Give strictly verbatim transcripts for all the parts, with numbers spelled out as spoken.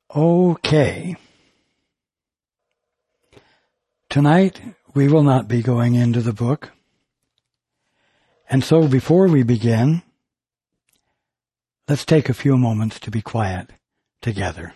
Okay. Tonight we will not be going into the book. And so before we begin, let's take a few moments to be quiet together.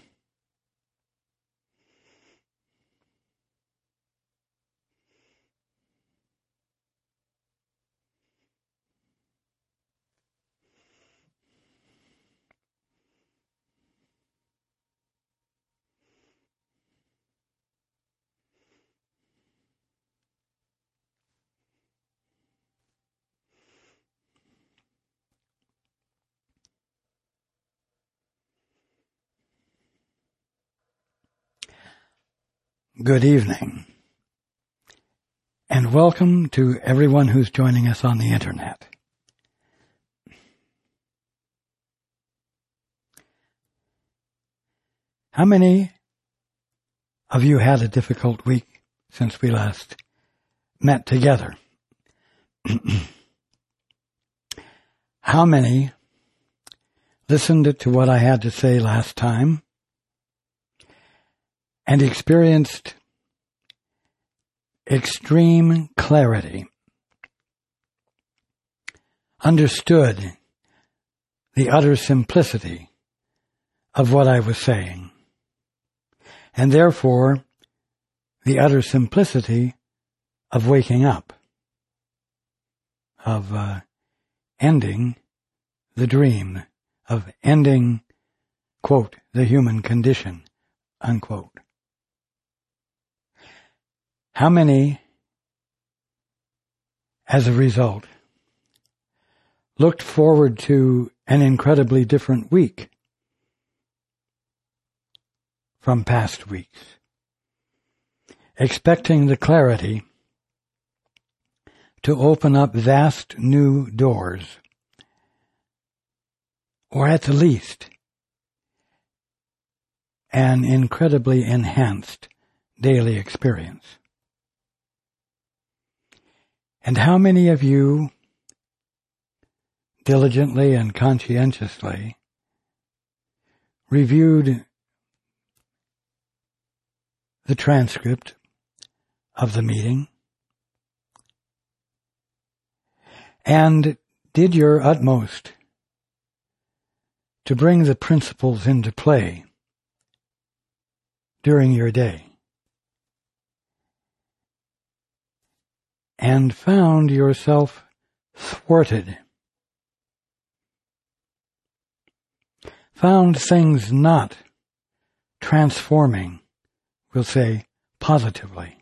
Good evening, and welcome to everyone who's joining us on the internet. How many of you had a difficult week since we last met together? How many listened to what I had to say last time and experienced extreme clarity, understood the utter simplicity of what I was saying, and therefore the utter simplicity of waking up, of uh, ending the dream, of ending, quote, the human condition, unquote. How many, as a result, looked forward to an incredibly different week from past weeks, expecting the clarity to open up vast new doors, or at the least, an incredibly enhanced daily experience? And how many of you diligently and conscientiously reviewed the transcript of the meeting and did your utmost to bring the principles into play during your day, and found yourself thwarted, found things not transforming, we'll say, positively?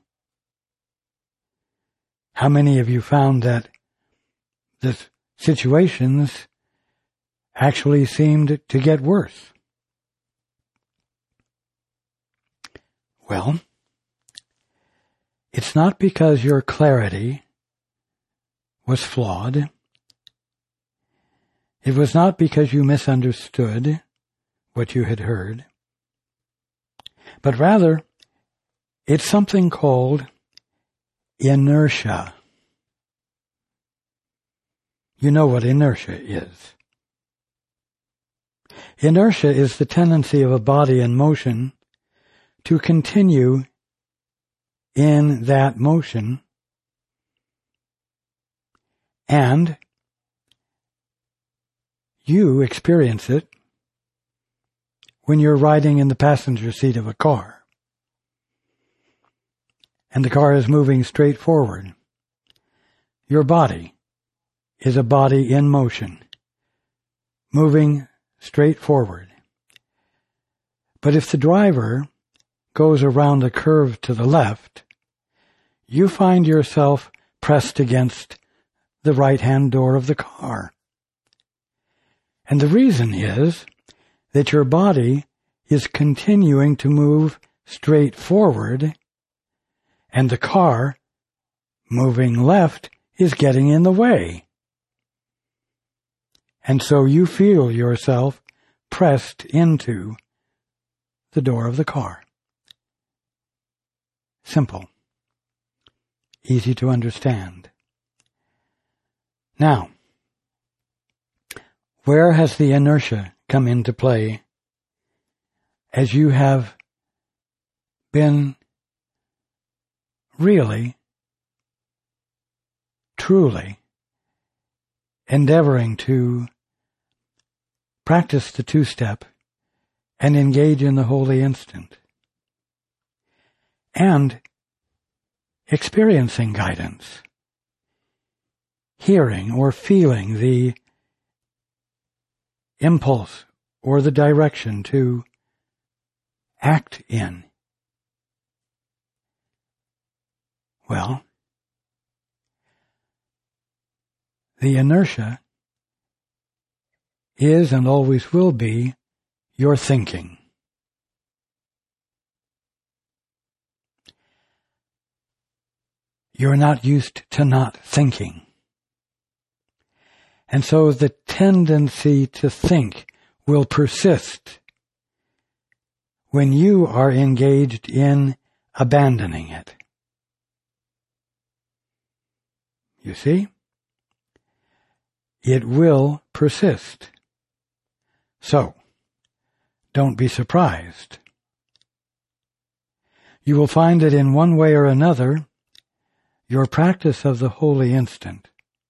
How many of you found that the situations actually seemed to get worse? Well, it's not because your clarity was flawed. It was not because you misunderstood what you had heard. But rather, it's something called inertia. You know what inertia is. Inertia is the tendency of a body in motion to continue in that motion, and you experience it when you're riding in the passenger seat of a car, and the car is moving straight forward. Your body is a body in motion, moving straight forward. But if the driver goes around a curve to the left, you find yourself pressed against the right-hand door of the car. And the reason is that your body is continuing to move straight forward, and the car, moving left, is getting in the way. And so you feel yourself pressed into the door of the car. Simple. Easy to understand. Now, where has the inertia come into play as you have been really, truly endeavoring to practice the two-step and engage in the holy instant, and experiencing guidance, hearing or feeling the impulse or the direction to act in. Well, the inertia is and always will be your thinking. You're not used to not thinking. And so the tendency to think will persist when you are engaged in abandoning it. You see? It will persist. So, don't be surprised. You will find that in one way or another, your practice of the holy instant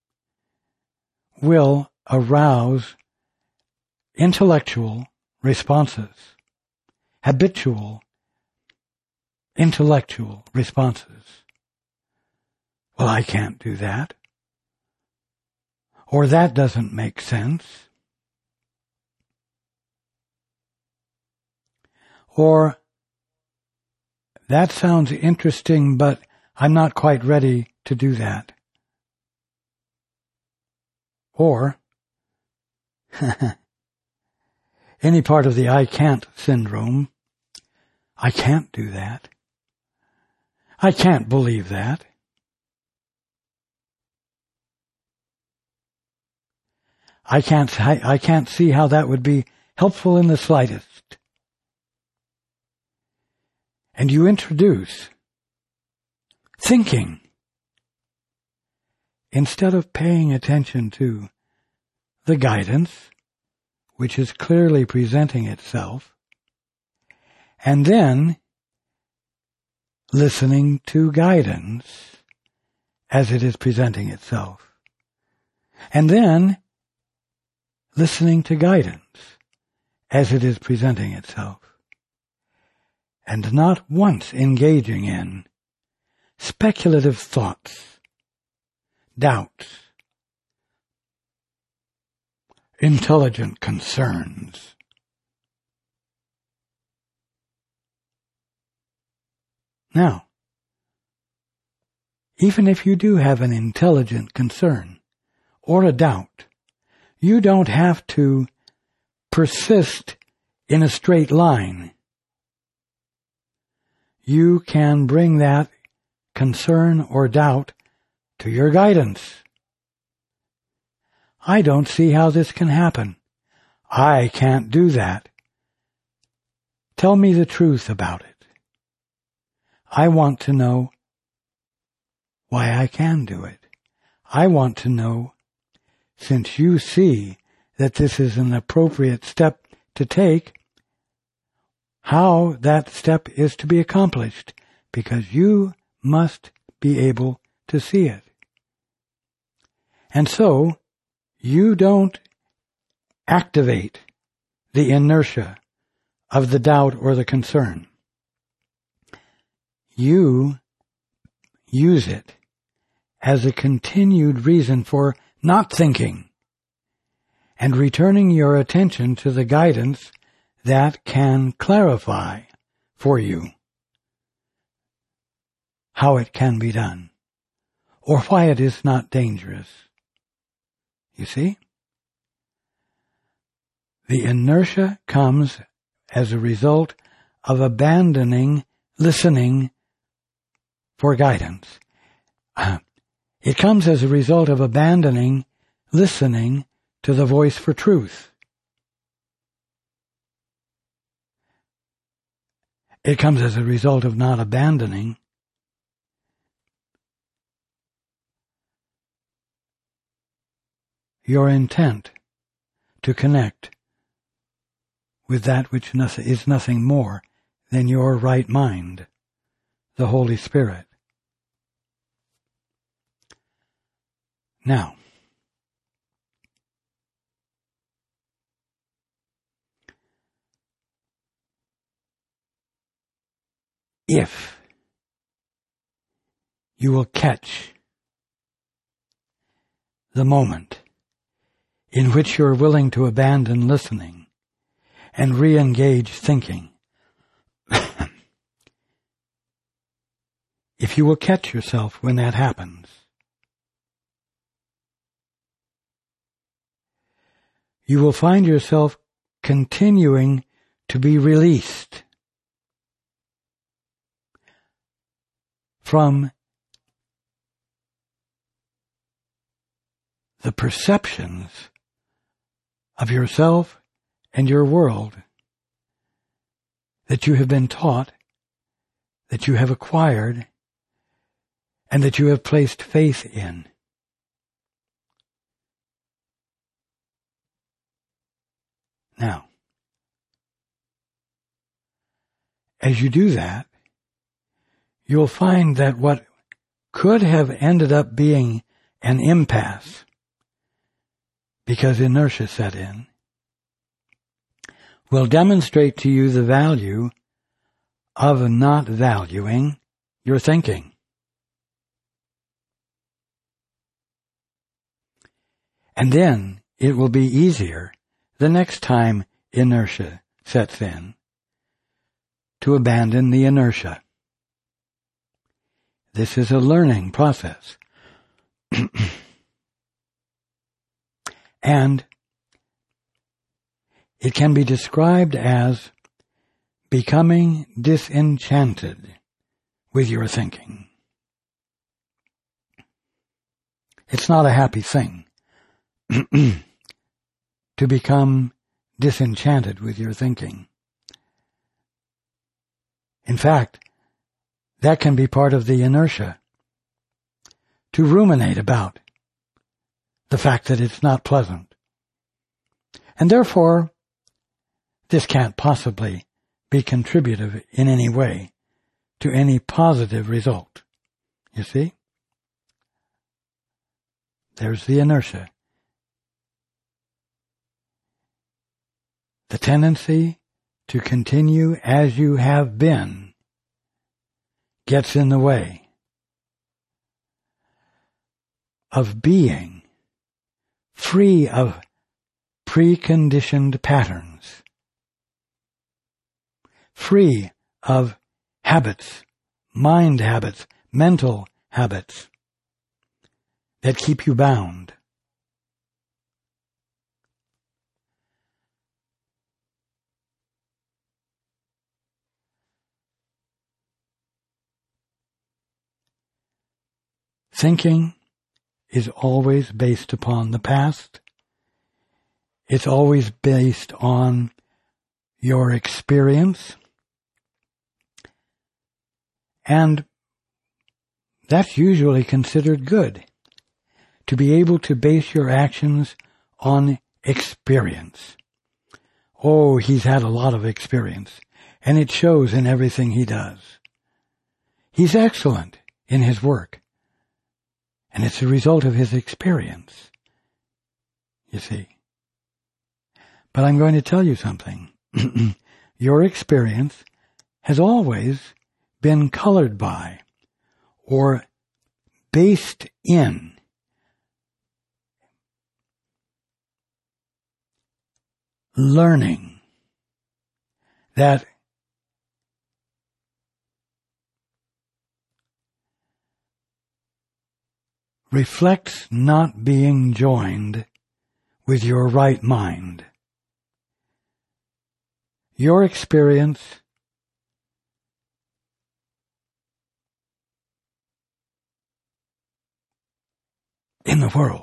will arouse intellectual responses, habitual intellectual responses. Well, I can't do that. Or that doesn't make sense. Or that sounds interesting, but I'm not quite ready to do that. Or any part of the I can't syndrome. I can't do that. I can't believe that. I can't, I, I can't see how that would be helpful in the slightest. And you introduce thinking instead of paying attention to the guidance, which is clearly presenting itself, and then listening to guidance as it is presenting itself, and then listening to guidance as it is presenting itself, and not once engaging in speculative thoughts, doubts, intelligent concerns. Now, even if you do have an intelligent concern or a doubt, you don't have to persist in a straight line. You can bring that concern or doubt to your guidance. I don't see how this can happen. I can't do that. Tell me the truth about it. I want to know why I can do it. I want to know, since you see that this is an appropriate step to take, how that step is to be accomplished, because you must be able to see it. And so, you don't activate the inertia of the doubt or the concern. You use it as a continued reason for not thinking and returning your attention to the guidance that can clarify for you how it can be done or why it is not dangerous. You see? The inertia comes as a result of abandoning listening for guidance. Uh, it comes as a result of abandoning listening to the voice for truth. It comes as a result of not abandoning your intent to connect with that which is nothing more than your right mind, the Holy Spirit. Now, if you will catch the moment in which you're willing to abandon listening and re-engage thinking, if you will catch yourself when that happens, you will find yourself continuing to be released from the perceptions of yourself and your world that you have been taught, that you have acquired, and that you have placed faith in. Now, as you do that, you'll find that what could have ended up being an impasse, because inertia set in, will demonstrate to you the value of not valuing your thinking. And then it will be easier the next time inertia sets in to abandon the inertia. This is a learning process. And it can be described as becoming disenchanted with your thinking. It's not a happy thing to become disenchanted with your thinking. In fact, that can be part of the inertia, to ruminate about the fact that it's not pleasant. And therefore, this can't possibly be contributive in any way to any positive result. You see? There's the inertia. The tendency to continue as you have been gets in the way of being free of preconditioned patterns, free of habits, mind habits, mental habits that keep you bound. Thinking is always based upon the past. It's always based on your experience. And that's usually considered good, to be able to base your actions on experience. Oh, he's had a lot of experience, and it shows in everything he does. He's excellent in his work, and it's a result of his experience, you see. But I'm going to tell you something. Your experience has always been colored by or based in learning that reflects not being joined with your right mind. Your experience in the world,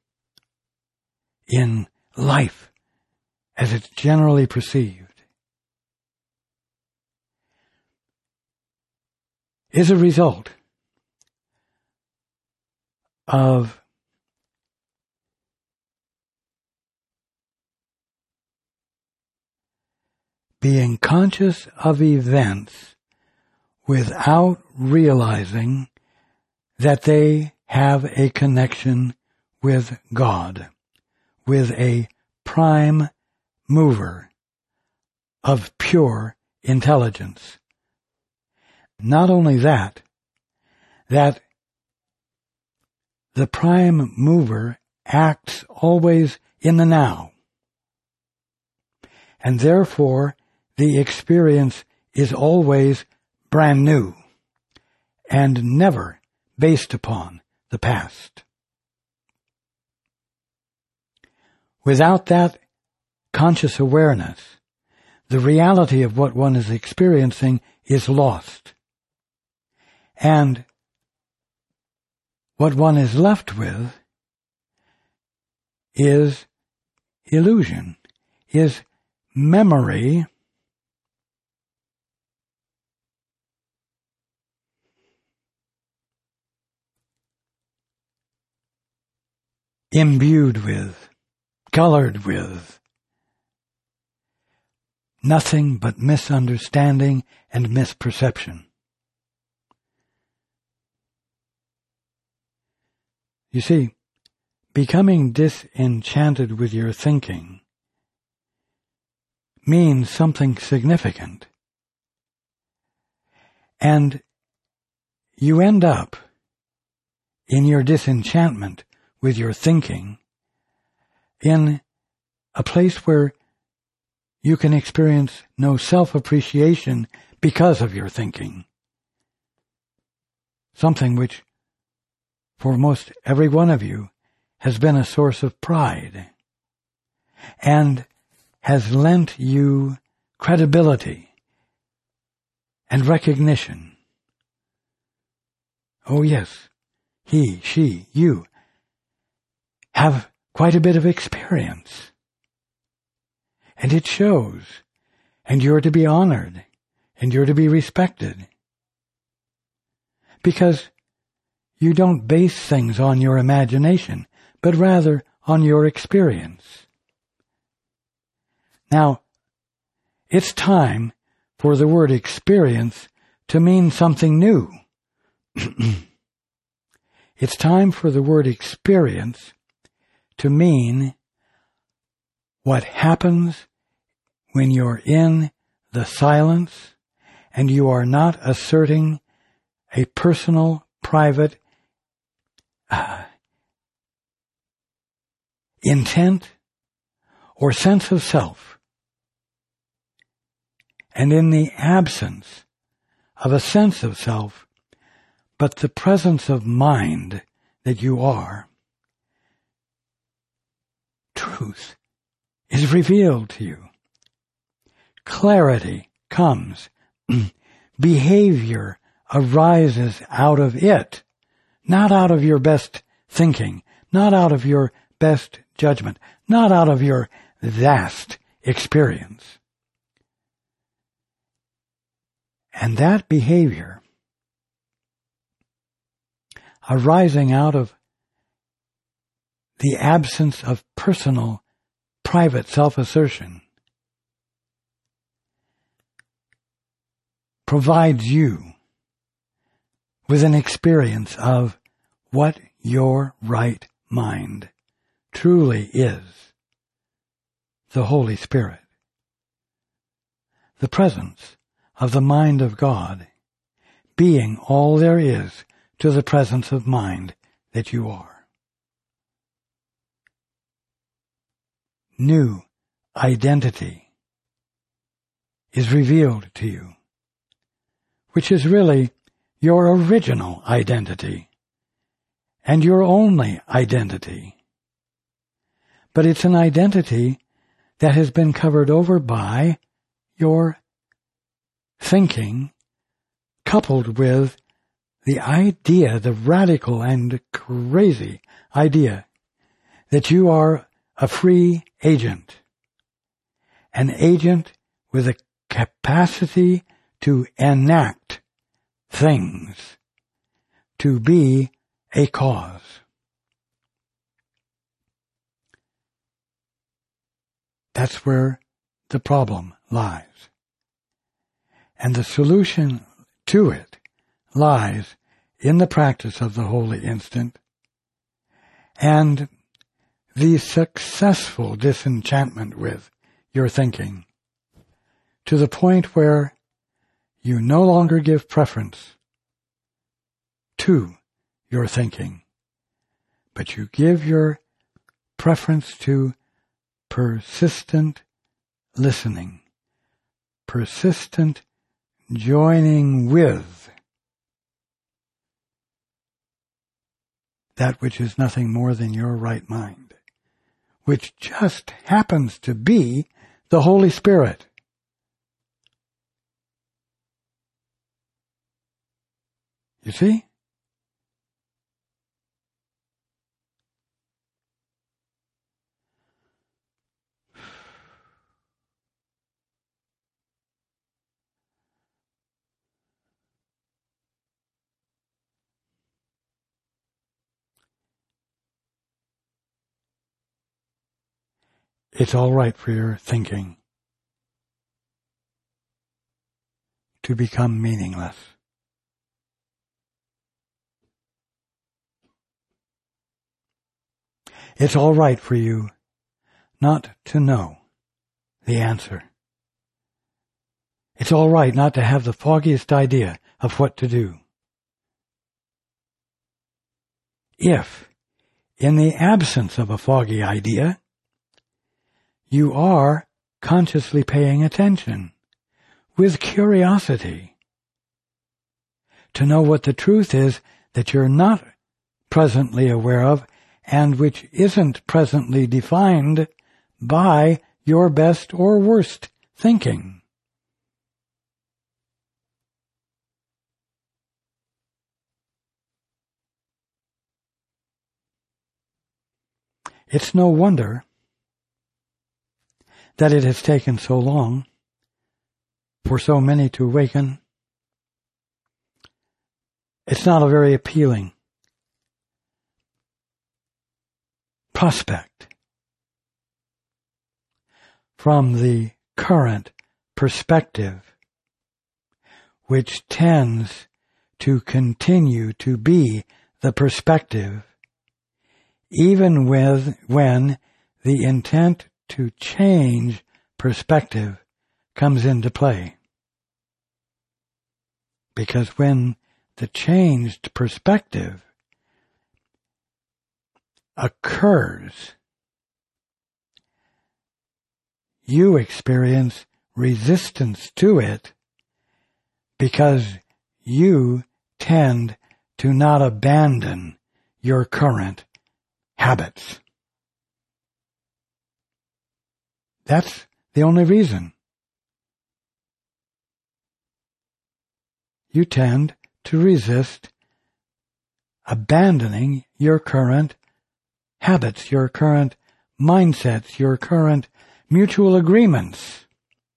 in life as it's generally perceived, is a result of being conscious of events without realizing that they have a connection with God, with a prime mover of pure intelligence. Not only that, that the prime mover acts always in the now, and therefore the experience is always brand new and never based upon the past. Without that conscious awareness, the reality of what one is experiencing is lost. And what one is left with is illusion, is memory imbued with, colored with nothing but misunderstanding and misperception. You see, becoming disenchanted with your thinking means something significant. And you end up, in your disenchantment with your thinking, in a place where you can experience no self-appreciation because of your thinking. Something which, for most every one of you, has been a source of pride and has lent you credibility and recognition. Oh yes, he, she, you have quite a bit of experience. And it shows, and you're to be honored, and you're to be respected. Because you don't base things on your imagination, but rather on your experience. Now, it's time for the word experience to mean something new. It's time for the word experience to mean what happens when you're in the silence and you are not asserting a personal, private uh, intent or sense of self. And in the absence of a sense of self, but the presence of mind that you are, truth is revealed to you. Clarity comes. Behavior arises out of it, not out of your best thinking, not out of your best judgment, not out of your vast experience. And that behavior arising out of the absence of personal, private self-assertion provides you with an experience of what your right mind truly is, the Holy Spirit, the presence of the mind of God, being all there is to the presence of mind that you are. New identity is revealed to you, which is really your original identity and your only identity. But it's an identity that has been covered over by your thinking, coupled with the idea, the radical and crazy idea that you are a free agent, an agent with a capacity to enact things, to be a cause. That's where the problem lies. And the solution to it lies in the practice of the holy instant and the successful disenchantment with your thinking, to the point where you no longer give preference to your thinking, but you give your preference to persistent listening, persistent joining with that which is nothing more than your right mind, which just happens to be the Holy Spirit. You see? It's all right for your thinking to become meaningless. It's all right for you not to know the answer. It's all right not to have the foggiest idea of what to do. If, in the absence of a foggy idea, you are consciously paying attention with curiosity to know what the truth is that you're not presently aware of and which isn't presently defined by your best or worst thinking. It's no wonder that it has taken so long for so many to awaken. It's not a very appealing prospect from the current perspective, which tends to continue to be the perspective even with when the intent to change perspective comes into play. Because when the changed perspective occurs, you experience resistance to it because you tend to not abandon your current habits. That's the only reason. You tend to resist abandoning your current habits, your current mindsets, your current mutual agreements,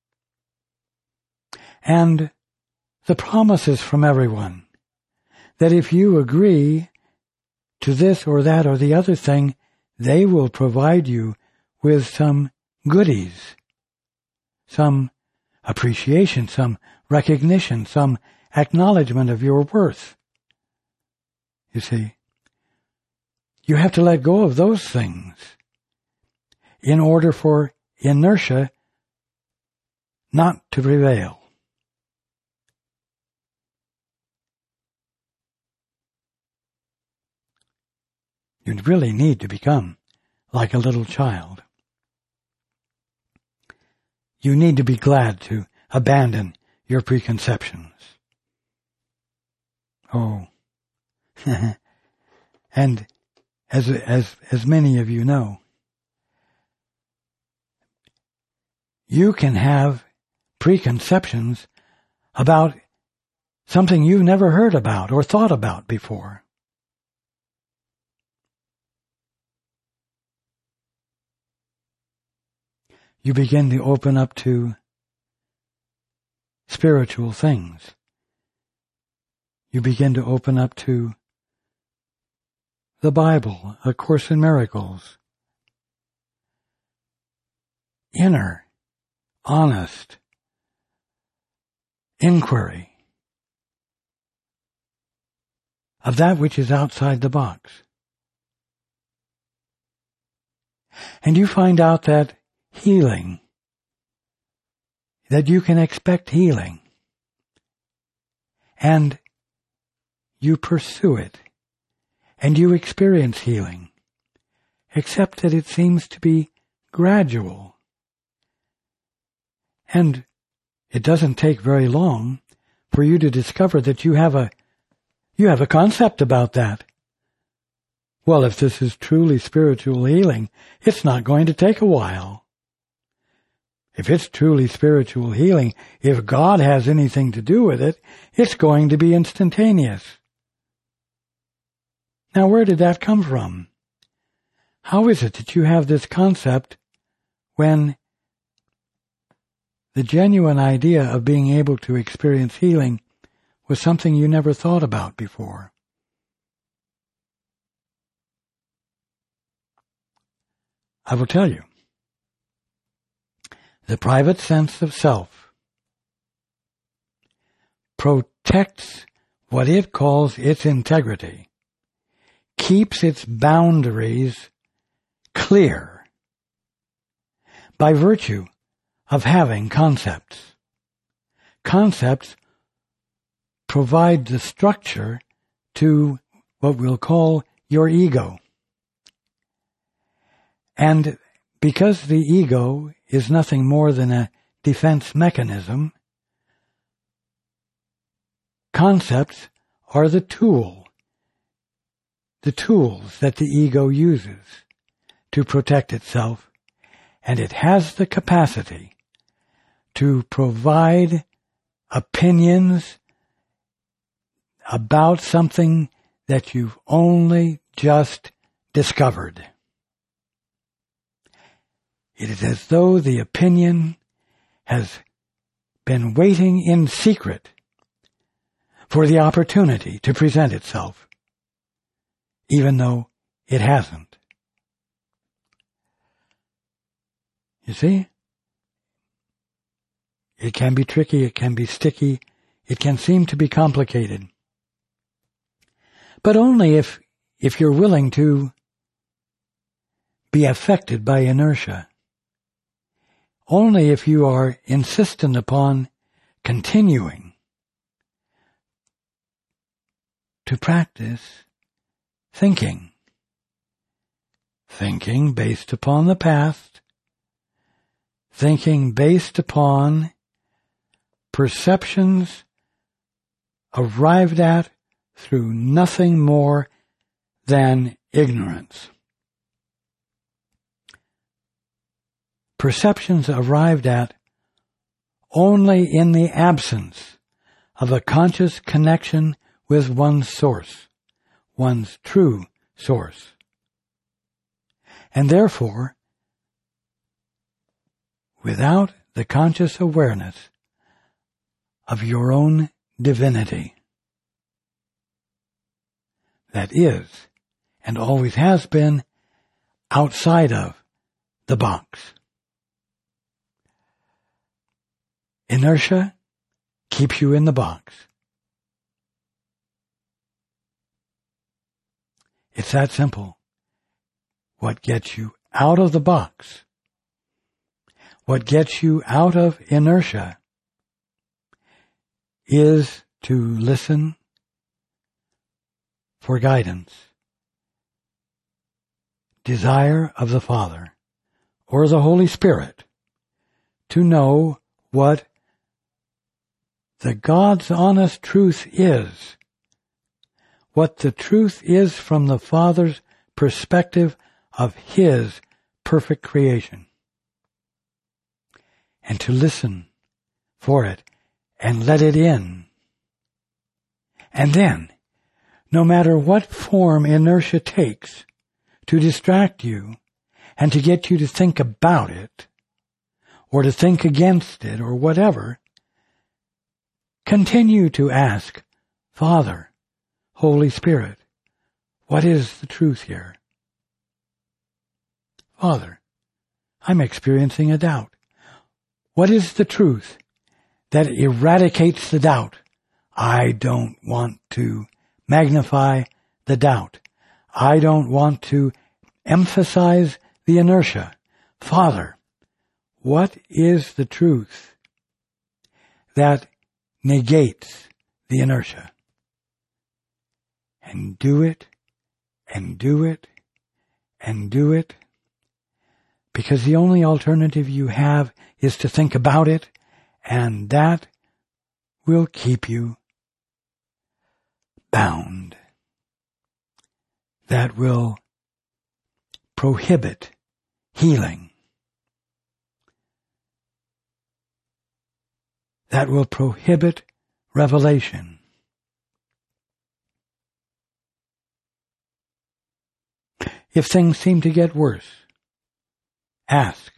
and the promises from everyone that if you agree to this or that or the other thing, they will provide you with some goodies, some appreciation, some recognition, some acknowledgement of your worth. You see, you have to let go of those things in order for inertia not to prevail. You really need to become like a little child. You need to be glad to abandon your preconceptions. Oh. And as, as, as many of you know, you can have preconceptions about something you've never heard about or thought about before. You begin to open up to spiritual things. You begin to open up to the Bible, A Course in Miracles. Inner, honest, inquiry of that which is outside the box. And you find out that healing, that you can expect healing, and you pursue it, and you experience healing, except that it seems to be gradual. And it doesn't take very long for you to discover that you have a you have a concept about that. Well, if this is truly spiritual healing, it's not going to take a while. If it's truly spiritual healing, if God has anything to do with it, it's going to be instantaneous. Now, where did that come from? How is it that you have this concept when the genuine idea of being able to experience healing was something you never thought about before? I will tell you. The private sense of self protects what it calls its integrity, keeps its boundaries clear by virtue of having concepts. Concepts provide the structure to what we'll call your ego. And because the ego is nothing more than a defense mechanism, concepts are the tool, the tools that the ego uses to protect itself, and it has the capacity to provide opinions about something that you've only just discovered. It is as though the opinion has been waiting in secret for the opportunity to present itself, even though it hasn't. You see? It can be tricky, it can be sticky, it can seem to be complicated. But only if, if you're willing to be affected by inertia. Only if you are insistent upon continuing to practice thinking. Thinking based upon the past. Thinking based upon perceptions arrived at through nothing more than ignorance. Perceptions arrived at only in the absence of a conscious connection with one's source, one's true source. And therefore, without the conscious awareness of your own divinity, that is, and always has been, outside of the box. Inertia keeps you in the box. It's that simple. What gets you out of the box, what gets you out of inertia, is to listen for guidance, desire of the Father or the Holy Spirit to know what the God's honest truth is, what the truth is from the Father's perspective of His perfect creation, and to listen for it and let it in. And then, no matter what form inertia takes to distract you and to get you to think about it, or to think against it, or whatever, continue to ask, Father, Holy Spirit, what is the truth here? Father, I'm experiencing a doubt. What is the truth that eradicates the doubt. I don't want to magnify the doubt. I don't want to emphasize the inertia. Father, what is the truth that negates the inertia? And do it, and do it, and do it, because the only alternative you have is to think about it, and that will keep you bound. That will prohibit healing. That will prohibit revelation. If things seem to get worse, ask,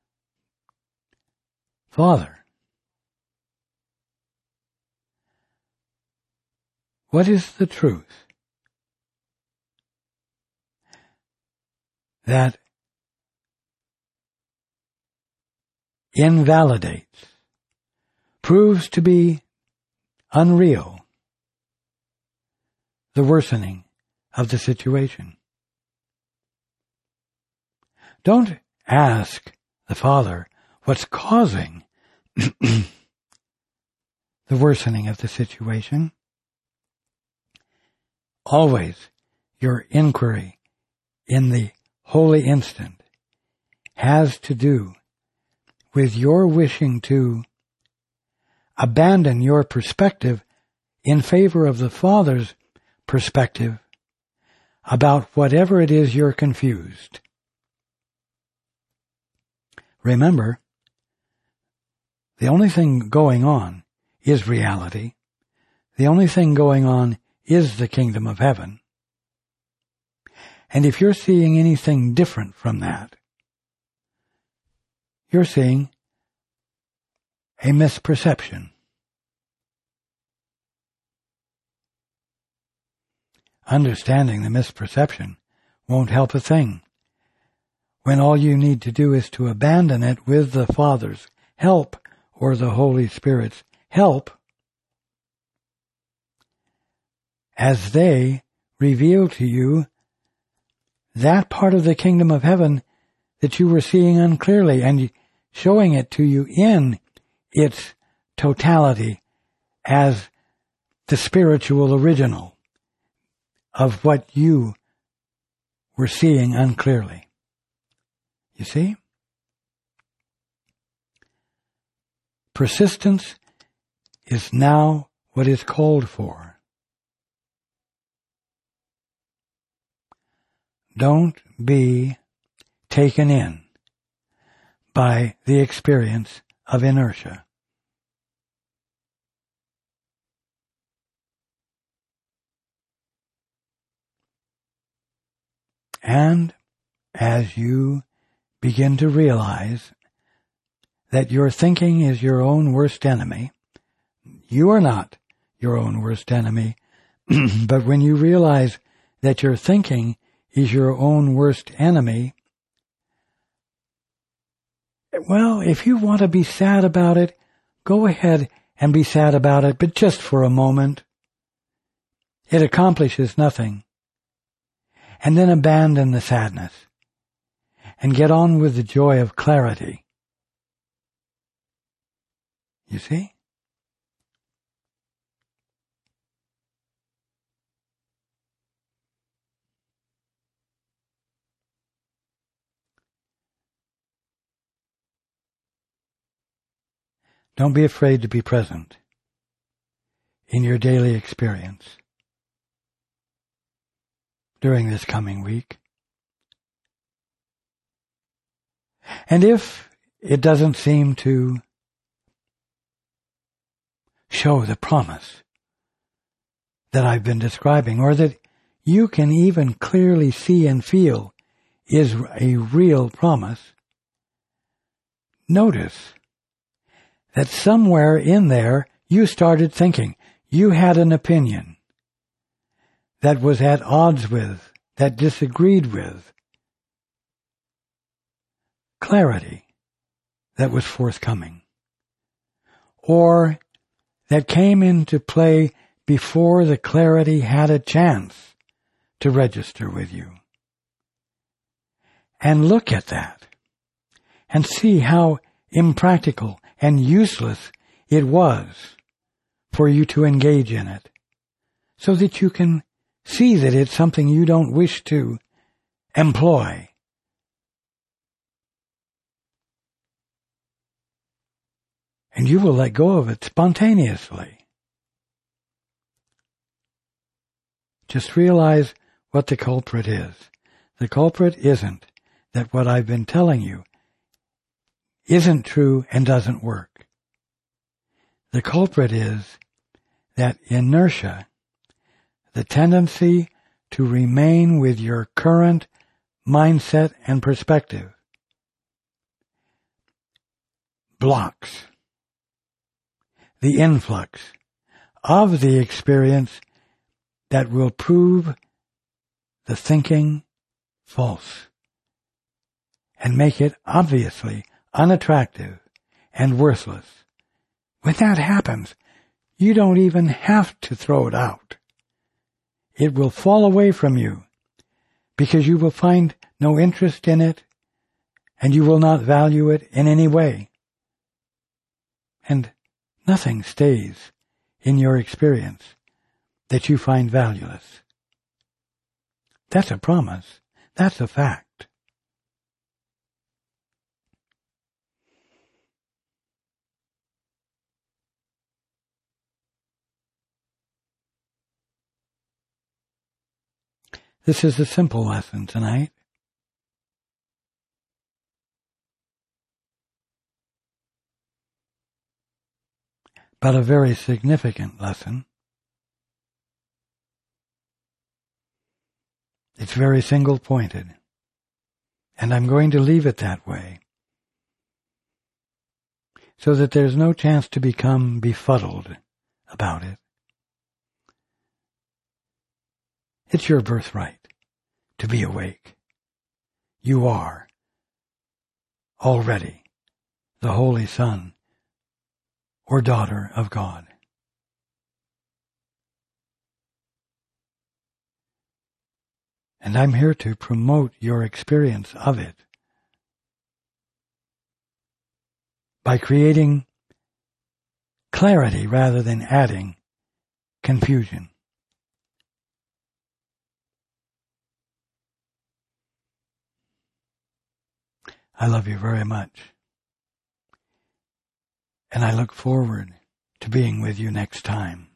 Father, what is the truth that invalidates, proves to be unreal, the worsening of the situation? Don't ask the Father what's causing the worsening of the situation. Always your inquiry in the holy instant has to do with your wishing to abandon your perspective in favor of the Father's perspective about whatever it is you're confused. Remember, the only thing going on is reality. The only thing going on is the kingdom of heaven. And if you're seeing anything different from that, you're seeing a misperception. Understanding the misperception won't help a thing, when all you need to do is to abandon it with the Father's help or the Holy Spirit's help as they reveal to you that part of the kingdom of heaven that you were seeing unclearly, and showing it to you in its totality as the spiritual original of what you were seeing unclearly. You see? Persistence is now what is called for. Don't be taken in by the experience of inertia. And as you begin to realize that your thinking is your own worst enemy, you are not your own worst enemy, but when you realize that your thinking is your own worst enemy, well, if you want to be sad about it, go ahead and be sad about it, but just for a moment. It accomplishes nothing. And then abandon the sadness and get on with the joy of clarity. You see? Don't be afraid to be present in your daily experience during this coming week. And if it doesn't seem to show the promise that I've been describing, or that you can even clearly see and feel is a real promise, notice that somewhere in there you started thinking, you had an opinion that was at odds with, that disagreed with, clarity that was forthcoming. or that came into play before the clarity had a chance to register with you. And look at that and see how impractical and useless it was for you to engage in it, so that you can see that it's something you don't wish to employ. And you will let go of it spontaneously. Just realize what the culprit is. The culprit isn't that what I've been telling you isn't true and doesn't work. The culprit is that inertia, the tendency to remain with your current mindset and perspective, blocks the influx of the experience that will prove the thinking false and make it obviously unattractive and worthless. When that happens, you don't even have to throw it out. It will fall away from you because you will find no interest in it and you will not value it in any way. And nothing stays in your experience that you find valueless. That's a promise. That's a fact. This is a simple lesson tonight. But a very significant lesson. It's very single-pointed. And I'm going to leave it that way, so that there's no chance to become befuddled about it. It's your birthright to be awake. You are already the Holy Son or daughter of God. And I'm here to promote your experience of it by creating clarity rather than adding confusion. I love you very much. And I look forward to being with you next time.